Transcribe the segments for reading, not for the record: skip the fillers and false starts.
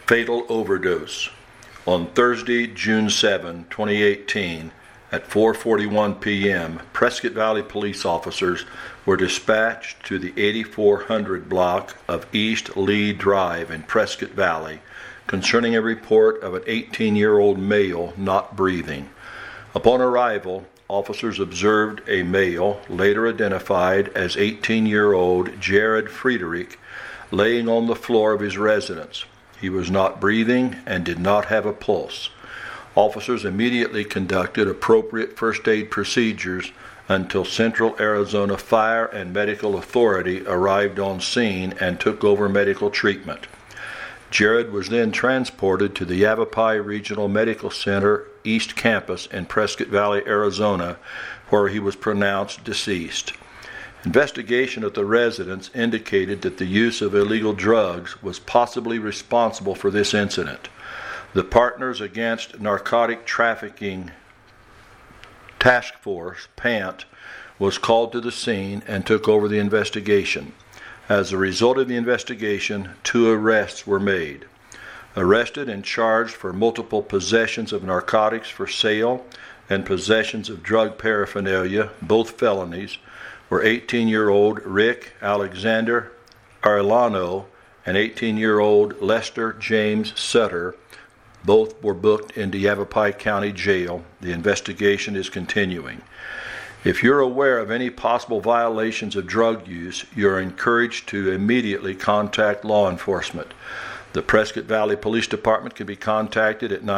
fatal overdose. On Thursday, June 7, 2018, at 4:41 p.m., Prescott Valley police officers were dispatched to the 8400 block of East Lee Drive in Prescott Valley concerning a report of an 18-year-old male not breathing. Upon arrival, officers observed a male, later identified as 18-year-old Jared Friedrich, laying on the floor of his residence. He was not breathing and did not have a pulse. Officers immediately conducted appropriate first aid procedures until Central Arizona Fire and Medical Authority arrived on scene and took over medical treatment. Jared was then transported to the Yavapai Regional Medical Center East Campus in Prescott Valley, Arizona, where he was pronounced deceased. Investigation at the residence indicated that the use of illegal drugs was possibly responsible for this incident. The Partners Against Narcotic Trafficking Task Force, PANT, was called to the scene and took over the investigation. As a result of the investigation, 2 arrests were made. Arrested and charged for multiple possessions of narcotics for sale and possessions of drug paraphernalia, both felonies, were 18-year-old Rick Alexander Arellano and 18-year-old Lester James Sutter. Both were booked into Yavapai County Jail. The investigation is continuing. If you're aware of any possible violations of drug use, you're encouraged to immediately contact law enforcement. The Prescott Valley Police Department can be contacted at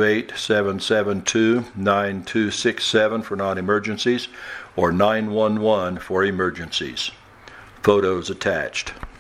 928-772-9267 for non-emergencies or 911 for emergencies. Photos attached.